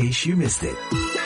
case you missed it.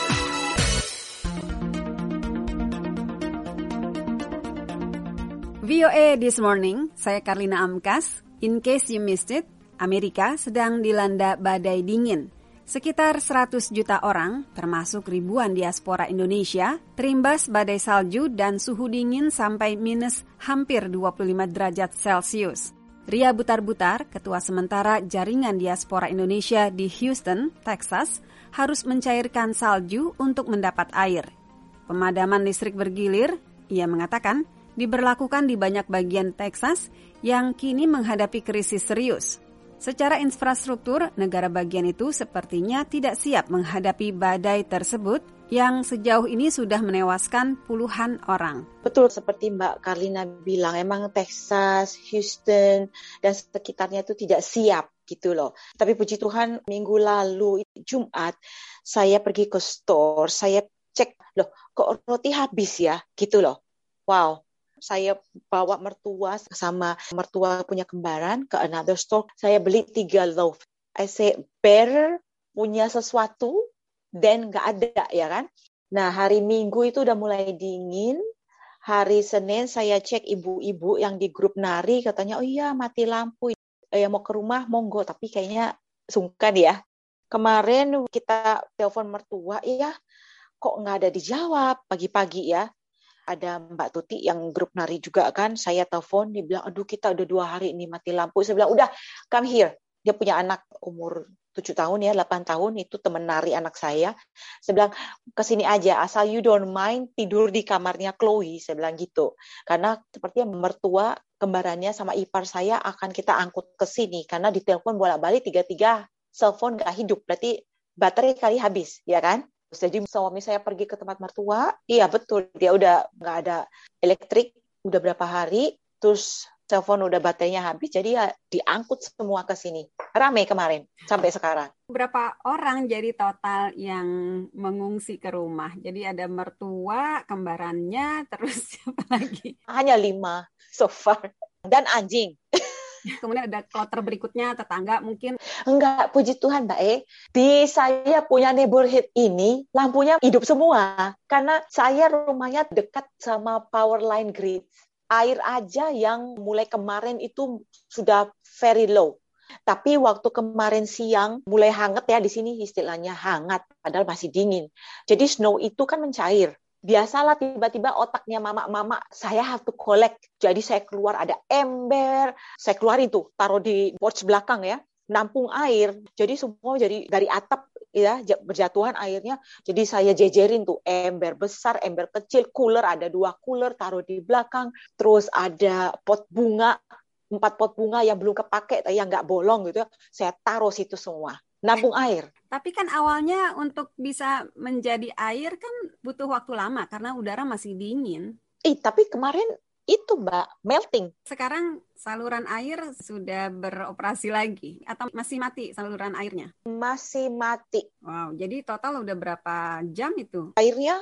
VOA This Morning, saya Karlina Amkas. In case you missed it, Amerika sedang dilanda badai dingin. Sekitar 100 juta orang, termasuk ribuan diaspora Indonesia, terimbas badai salju dan suhu dingin sampai minus hampir 25 derajat Celcius. Ria Butar-Butar, ketua sementara Jaringan Diaspora Indonesia di Houston, Texas, harus mencairkan salju untuk mendapat air. Pemadaman listrik bergilir, ia mengatakan, diberlakukan di banyak bagian Texas yang kini menghadapi krisis serius. Secara infrastruktur, negara bagian itu sepertinya tidak siap menghadapi badai tersebut yang sejauh ini sudah menewaskan puluhan orang. Betul seperti Mbak Karlina bilang, emang Texas, Houston, dan sekitarnya itu tidak siap gitu loh. Tapi puji Tuhan minggu lalu, Jumat, saya pergi ke store, saya cek, loh kok roti habis ya gitu loh. Wow. Saya bawa mertua sama mertua punya kembaran ke another store. Saya beli 3 loaf. I say, better punya sesuatu, then nggak ada, ya kan? Nah, hari Minggu itu udah mulai dingin. Hari Senin saya cek ibu-ibu yang di grup nari, katanya, oh iya mati lampu. Mau ke rumah, monggo. Tapi kayaknya sungkan ya. Kemarin kita telepon mertua, iya kok nggak ada dijawab pagi-pagi ya. Ada Mbak Tuti yang grup nari juga kan, saya telepon, dia bilang, aduh kita udah 2 hari ini mati lampu. Saya bilang, udah come here. Dia punya anak umur 7 tahun ya, 8 tahun, itu teman nari anak saya. Saya bilang, kesini aja, asal you don't mind tidur di kamarnya Chloe, saya bilang gitu. Karena sepertinya mertua kembarannya sama ipar saya akan kita angkut ke sini, karena ditelepon bolak-balik 3 cellphone nggak hidup, berarti baterai kali habis, ya kan? Jadi suami saya pergi ke tempat mertua, iya betul, dia udah nggak ada elektrik, udah berapa hari, terus telepon udah baterainya habis, jadi ya diangkut semua ke sini. Ramai kemarin, sampai sekarang. Berapa orang jadi total yang mengungsi ke rumah? Jadi ada mertua, kembarannya, terus siapa lagi? Hanya 5 so far, dan anjing. Kemudian ada kloter berikutnya, tetangga mungkin. Enggak, puji Tuhan Mbak di saya punya neighborhood ini, lampunya hidup semua. Karena saya rumahnya dekat sama power line grid. Air aja yang mulai kemarin itu sudah very low. Tapi waktu kemarin siang mulai hangat ya, di sini istilahnya hangat, padahal masih dingin. Jadi snow itu kan mencair. Biasalah tiba-tiba otaknya mama, saya have to collect. Jadi saya keluar ada ember, saya keluar itu, taruh di porch belakang ya, nampung air. Jadi semua jadi dari atap ya, berjatuhan airnya. Jadi saya jejerin tuh ember besar, ember kecil, cooler, ada 2 cooler taruh di belakang. Terus ada pot bunga, 4 pot bunga yang belum kepake, yang nggak bolong gitu, saya taruh situ semua. Nampung air. Tapi kan awalnya untuk bisa menjadi air kan butuh waktu lama karena udara masih dingin. Tapi kemarin itu Mbak, melting. Sekarang saluran air sudah beroperasi lagi atau masih mati saluran airnya? Masih mati. Wow, jadi total udah berapa jam itu? Airnya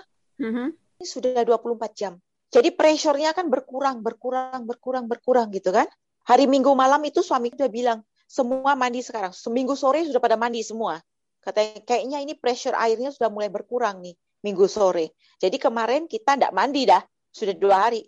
sudah 24 jam. Jadi pressure-nya kan berkurang gitu kan. Hari Minggu malam itu suami udah bilang, semua mandi sekarang. Seminggu sore sudah pada mandi semua. Katanya kayaknya ini pressure airnya sudah mulai berkurang nih minggu sore. Jadi kemarin kita tidak mandi dah. Sudah 2 hari.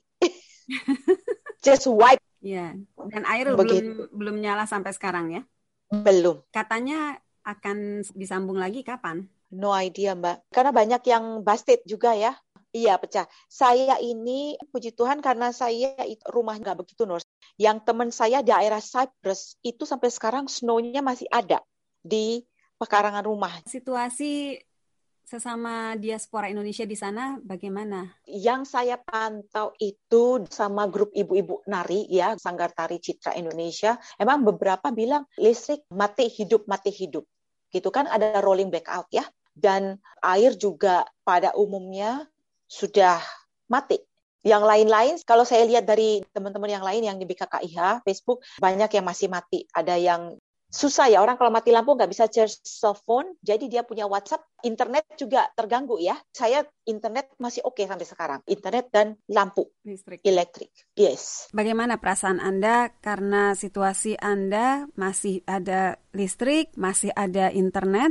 Just wipe. Ya, dan air belum nyala sampai sekarang ya? Belum. Katanya akan disambung lagi kapan? No idea Mbak. Karena banyak yang busted juga ya. Iya pecah. Saya ini puji Tuhan karena saya rumah nggak begitu Nors. Yang teman saya di daerah Cyprus itu sampai sekarang snow-nya masih ada di pekarangan rumah. Situasi sesama diaspora Indonesia di sana bagaimana? Yang saya pantau itu sama grup ibu-ibu nari ya, Sanggar Tari Citra Indonesia. Emang beberapa bilang listrik mati hidup. Gitu kan ada rolling blackout ya. Dan air juga pada umumnya sudah mati. Yang lain-lain, kalau saya lihat dari teman-teman yang lain yang di BKKIH, Facebook, banyak yang masih mati. Ada yang susah ya, orang kalau mati lampu nggak bisa charge cell phone, jadi dia punya WhatsApp, internet juga terganggu ya. Saya internet masih oke sampai sekarang. Internet dan lampu, elektrik. Yes. Bagaimana perasaan Anda karena situasi Anda masih ada listrik, masih ada internet,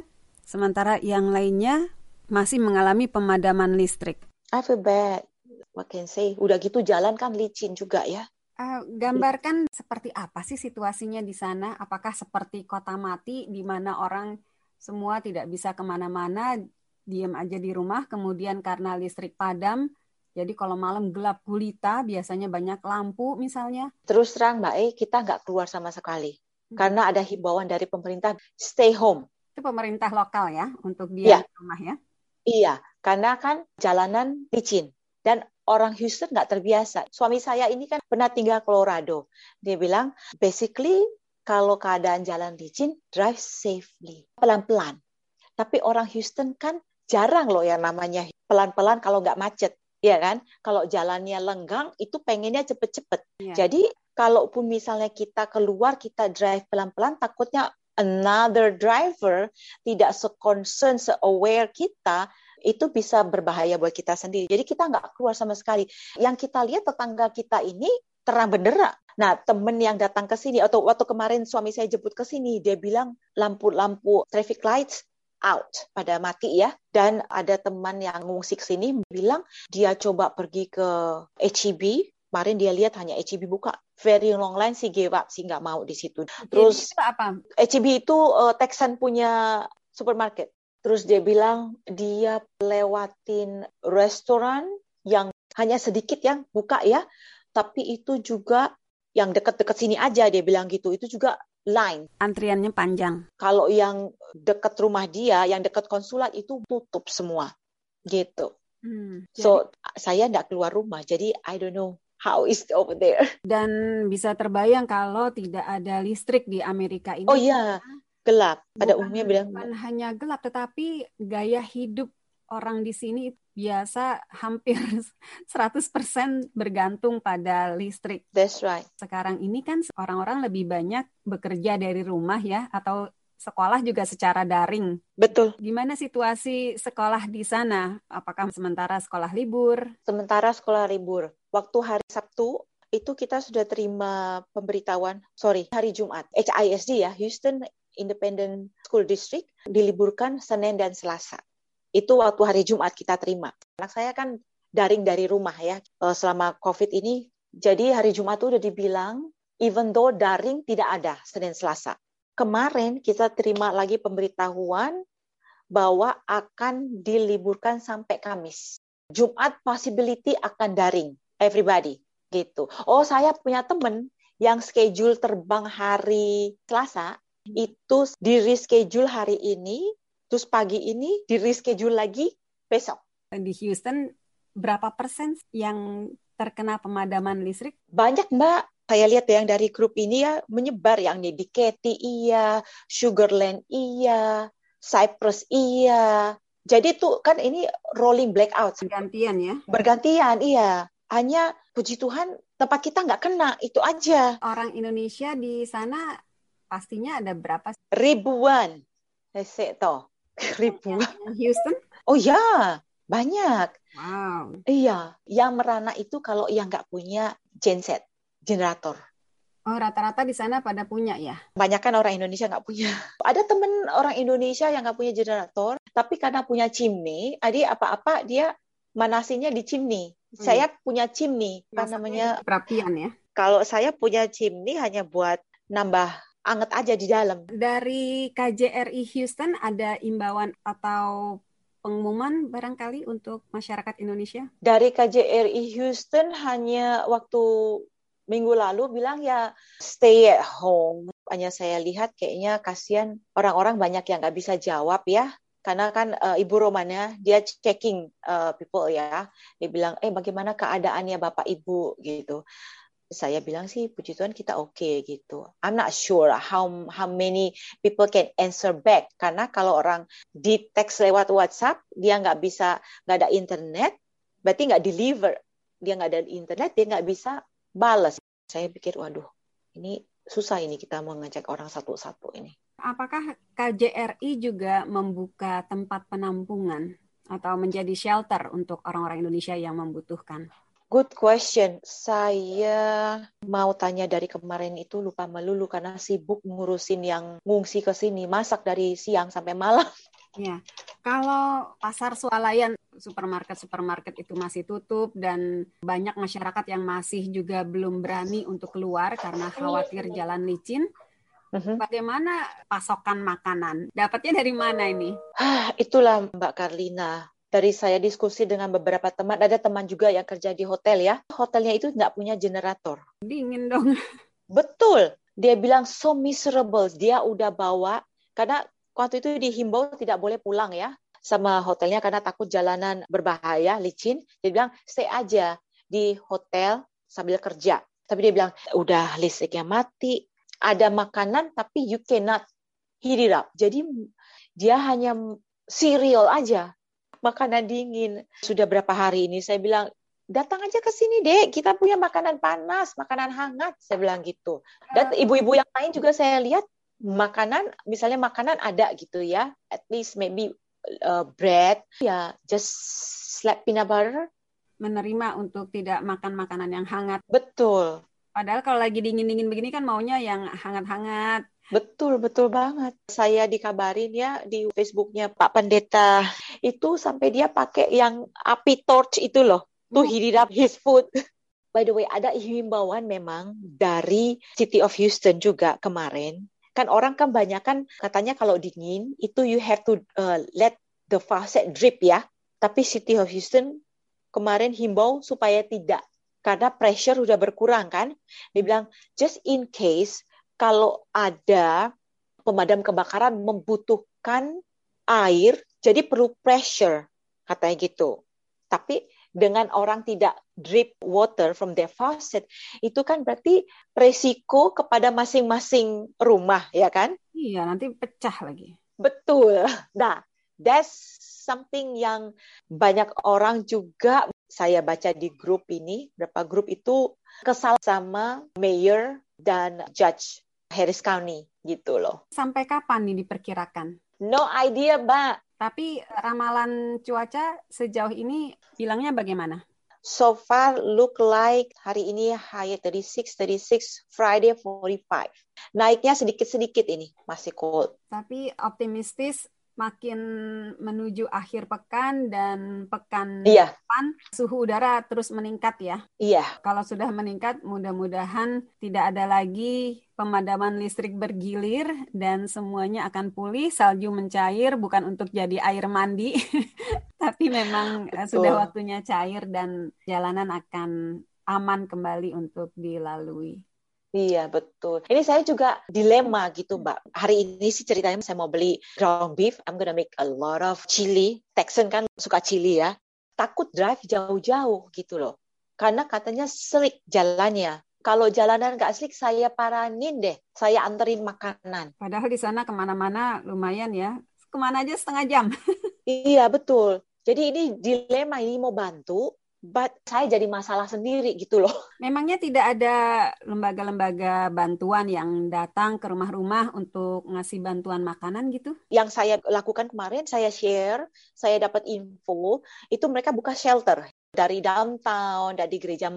sementara yang lainnya masih mengalami pemadaman listrik. I feel bad. What can I say? Udah gitu jalan kan licin juga ya. Gambarkan seperti apa sih situasinya di sana? Apakah seperti kota mati di mana orang semua tidak bisa kemana-mana, diam aja di rumah, kemudian karena listrik padam, jadi kalau malam gelap gulita, biasanya banyak lampu misalnya. Terus terang Mbak kita nggak keluar sama sekali. Karena ada himbauan dari pemerintah, stay home. Itu pemerintah lokal ya, untuk diam di rumah ya? Iya, karena kan jalanan licin. Dan orang Houston nggak terbiasa. Suami saya ini kan pernah tinggal Colorado. Dia bilang, basically kalau keadaan jalan licin, drive safely. Pelan-pelan. Tapi orang Houston kan jarang loh yang namanya pelan-pelan kalau nggak macet. Ya kan? Kalau jalannya lenggang, itu pengennya cepet-cepet. Yeah. Jadi, kalaupun misalnya kita keluar, kita drive pelan-pelan, takutnya another driver tidak se-concern, se-aware kita, itu bisa berbahaya buat kita sendiri. Jadi kita nggak keluar sama sekali. Yang kita lihat tetangga kita ini terang benderang. Nah, temen yang datang ke sini, atau waktu kemarin suami saya jemput ke sini, dia bilang lampu-lampu traffic lights out, pada mati ya. Dan ada teman yang ngungsi ke sini bilang dia coba pergi ke H-E-B. Kemarin dia lihat hanya H-E-B buka. Very long line, sih give up, sih nggak mau di situ. Terus apa? H-E-B itu Texan punya supermarket. Terus dia bilang dia lewatin restoran yang hanya sedikit yang buka ya. Tapi itu juga yang dekat-dekat sini aja, dia bilang gitu. Itu juga line. Antriannya panjang. Kalau yang dekat rumah dia, yang dekat konsulat itu tutup semua. Gitu. So, saya nggak keluar rumah. Jadi, I don't know how is it over there. Dan bisa terbayang kalau tidak ada listrik di Amerika ini. Oh iya, gelap. Pada umumnya bilang. Bukan hanya gelap, tetapi gaya hidup orang di sini biasa hampir 100% bergantung pada listrik. That's right. Sekarang ini kan orang-orang lebih banyak bekerja dari rumah ya, atau sekolah juga secara daring. Betul. Gimana situasi sekolah di sana? Apakah sementara sekolah libur? Sementara sekolah libur. Waktu hari Sabtu, itu kita sudah terima pemberitahuan, hari Jumat. HISD ya, Houston Independent School District, diliburkan Senin dan Selasa. Itu waktu hari Jumat kita terima. Anak saya kan daring dari rumah ya, selama COVID ini. Jadi hari Jumat itu udah dibilang, even though daring tidak ada Senin Selasa. Kemarin kita terima lagi pemberitahuan bahwa akan diliburkan sampai Kamis. Jumat possibility akan daring, everybody gitu. Oh, saya punya teman yang schedule terbang hari Selasa, itu di-reschedule hari ini, terus pagi ini di-reschedule lagi besok. Di Houston, berapa persen yang terkena pemadaman listrik? Banyak, Mbak. Saya lihat yang dari grup ini ya, menyebar yang di Katy iya, Sugarland iya, Cypress iya. Jadi tuh kan ini rolling blackout. Bergantian ya? Bergantian, iya. Hanya puji Tuhan tempat kita nggak kena, itu aja. Orang Indonesia di sana pastinya ada berapa? Ribuan. Ribuan. Houston? Oh ya, banyak. Wow. Iya, yang merana itu kalau yang nggak punya genset, generator. Oh, rata-rata di sana pada punya ya? Banyak kan orang Indonesia nggak punya. Ada temen orang Indonesia yang nggak punya generator, tapi karena punya chimney, jadi apa-apa dia manasinnya di chimney. Saya punya chimney, namanya perapian ya. Kalau saya punya chimney hanya buat nambah anget aja di dalam. Dari KJRI Houston ada imbauan atau pengumuman barangkali untuk masyarakat Indonesia? Dari KJRI Houston hanya waktu minggu lalu bilang ya stay at home. Hanya saya lihat kayaknya kasihan orang-orang banyak yang nggak bisa jawab ya. Karena kan Ibu Romana, dia checking people ya. Dia bilang, bagaimana keadaannya Bapak Ibu gitu. Saya bilang sih, puji Tuhan kita oke gitu. I'm not sure how many people can answer back. Karena kalau orang di text lewat WhatsApp, dia nggak ada internet, berarti nggak deliver. Dia nggak ada internet, dia nggak bisa balas. Saya pikir, waduh, ini susah ini kita mau ngecek orang satu-satu ini. Apakah KJRI juga membuka tempat penampungan atau menjadi shelter untuk orang-orang Indonesia yang membutuhkan? Good question. Saya mau tanya dari kemarin itu lupa melulu karena sibuk ngurusin yang ngungsi ke sini, masak dari siang sampai malam. Ya, kalau pasar swalayan, supermarket itu masih tutup dan banyak masyarakat yang masih juga belum berani untuk keluar karena khawatir jalan licin. Bagaimana pasokan makanan? Dapatnya dari mana ini? Itulah Mbak Karlina. Dari saya diskusi dengan beberapa teman, ada teman juga yang kerja di hotel ya. Hotelnya itu nggak punya generator. Dingin dong. Betul. Dia bilang so miserable. Dia udah bawa, karena waktu itu dihimbau tidak boleh pulang ya sama hotelnya karena takut jalanan berbahaya, licin. Dia bilang stay aja di hotel sambil kerja. Tapi dia bilang udah listriknya mati, ada makanan tapi you cannot heat it up. Jadi dia hanya cereal aja, makanan dingin. Sudah berapa hari ini saya bilang datang aja ke sini dek, kita punya makanan panas, makanan hangat, saya bilang gitu. Dan ibu-ibu yang lain juga saya lihat misalnya makanan ada gitu ya, at least maybe bread, ya just slap peanut butter. Menerima untuk tidak makan makanan yang hangat. Betul. Padahal kalau lagi dingin-dingin begini kan maunya yang hangat-hangat. Betul banget. Saya dikabarin ya di Facebooknya Pak Pendeta, itu sampai dia pakai yang api torch itu loh, to heat up his food. By the way, ada himbauan memang dari City of Houston juga kemarin. Kan orang kan banyak kan katanya kalau dingin itu you have to let the faucet drip ya. Tapi City of Houston kemarin himbau supaya tidak, karena pressure udah berkurang kan. Dia bilang just in case kalau ada pemadam kebakaran membutuhkan air, jadi perlu pressure katanya gitu. Tapi dengan orang tidak drip water from their faucet, itu kan berarti resiko kepada masing-masing rumah, ya kan? Iya, nanti pecah lagi. Betul. Nah, that's something yang banyak orang juga, saya baca di grup ini, beberapa grup itu kesal sama mayor dan judge Harris County, gitu loh. Sampai kapan nih diperkirakan? No idea, Mbak. Tapi ramalan cuaca sejauh ini bilangnya bagaimana? So far look like hari ini high 36, Friday 45. Naiknya sedikit-sedikit ini, masih cold. Tapi optimistis makin menuju akhir pekan dan pekan depan suhu udara terus meningkat ya. Iya. Kalau sudah meningkat, mudah-mudahan tidak ada lagi pemadaman listrik bergilir dan semuanya akan pulih, salju mencair bukan untuk jadi air mandi, tapi memang sudah waktunya cair dan jalanan akan aman kembali untuk dilalui. Iya, betul. Ini saya juga dilema gitu, Mbak. Hari ini sih ceritanya saya mau beli ground beef. I'm gonna make a lot of chili. Texan kan suka chili ya. Takut drive jauh-jauh gitu loh. Karena katanya slick jalannya. Kalau jalanan nggak slick, saya paranin deh. Saya anterin makanan. Padahal di sana kemana-mana lumayan ya. Kemana aja setengah jam. Iya, betul. Jadi ini dilema, ini mau bantu, but saya jadi masalah sendiri gitu loh. Memangnya tidak ada lembaga-lembaga bantuan yang datang ke rumah-rumah untuk ngasih bantuan makanan gitu? Yang saya lakukan kemarin, saya share, saya dapat info, itu mereka buka shelter. Dari downtown, dari gereja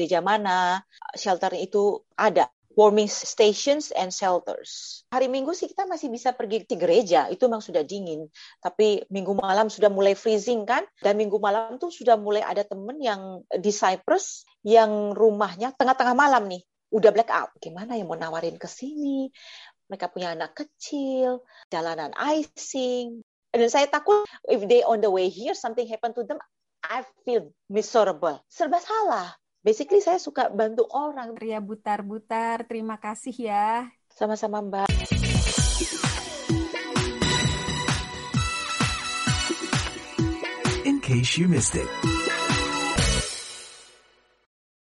mana, shelter itu ada. Warming stations and shelters. Hari Minggu sih kita masih bisa pergi ke gereja, itu memang sudah dingin. Tapi Minggu malam sudah mulai freezing kan, dan Minggu malam tuh sudah mulai ada temen yang di Cyprus, yang rumahnya tengah-tengah malam nih, udah black out. Gimana yang mau nawarin ke sini? Mereka punya anak kecil, jalanan icing. Dan saya takut if they on the way here, something happen to them, I feel miserable. Serba salah. Basically saya suka bantu orang. Ria Butar-Butar, terima kasih ya. Sama-sama Mbak. In case you missed it.